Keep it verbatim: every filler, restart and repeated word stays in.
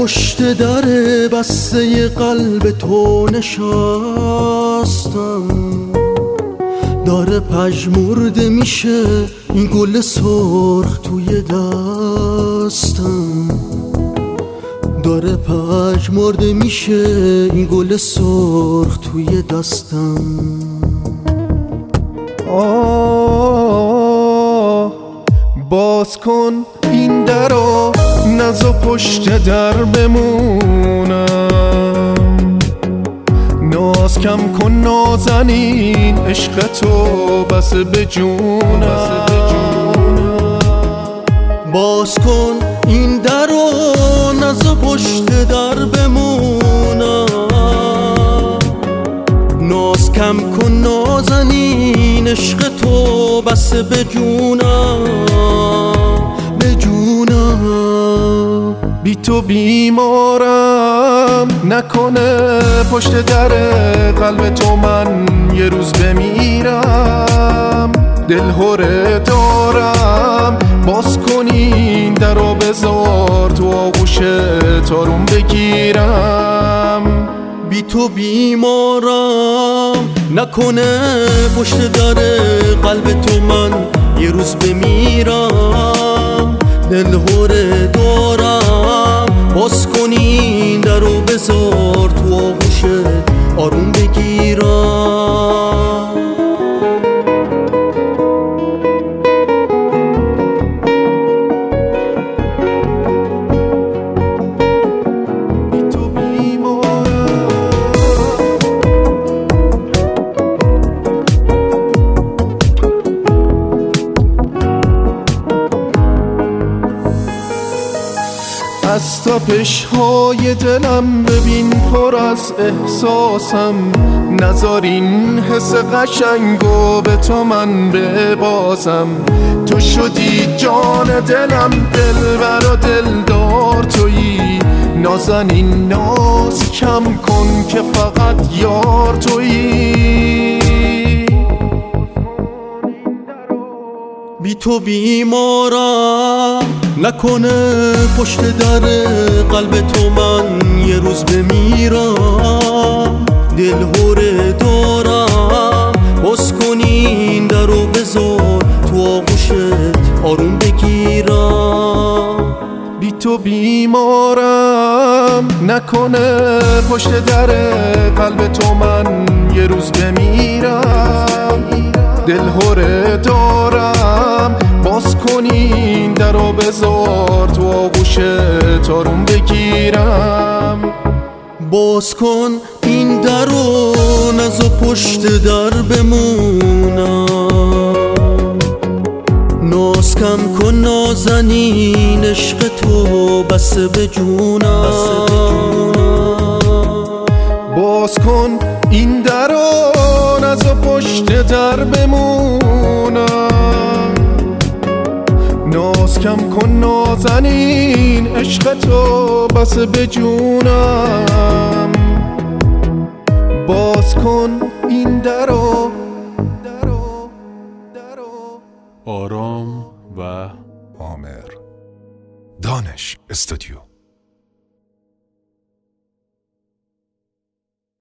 پشت در بسته قلب تو نشستم، داره پژمرده میشه این گل سرخ توی دستم، داره پژمرده میشه این گل سرخ توی دستم. آه باز کن این درو، نزا پشت در بمونم، ناز کم کن نازنین عشق تو بس به جونم. باز کن این درو، نزا پشت در بمونم، ناز کم کن نازنین عشق تو بس به جونم، به جونم. بی تو بیمارم، نکنه پشت در قلب تو من یه روز بمیرم. دل هره دارم، باز کنین درو بذار تو آغوش تارون بگیرم. بی تو بیمارم، نکنه پشت در قلب تو من یه روز بمیرم. دل هره دارم، باز کنین درو بذار تو آغوش آروم بگیرم. از تپش های دلم ببین پر از احساسم، نذار این حس قشنگو به تو من ببازم. تو شدی جان دلم، دلبر و دلدار تویی، نازنین ناز کم کن که فقط یار تویی. بی تو بیمارم، نکنه پشت در قلب تو من یه روز بمیرم. دل هره دارم، باز کنین درو بذار تو آغوشت آروم بگیرم. بی تو بیمارم، نکنه پشت در قلب تو من یه روز بمیرم. دل هره دارم، باز کنین درو بذار تو آغوش تارون بگیرم. باز کن این درو، نزا پشت در بمونم، ناز کم کن نازنین عشق تو بس به جونم. باز کن این درو، نزا پشت در بمونم، ناز کم کن نازنین عشق تو بس به جونم. باز کن این درو. آرام و عامر، دانش استودیو.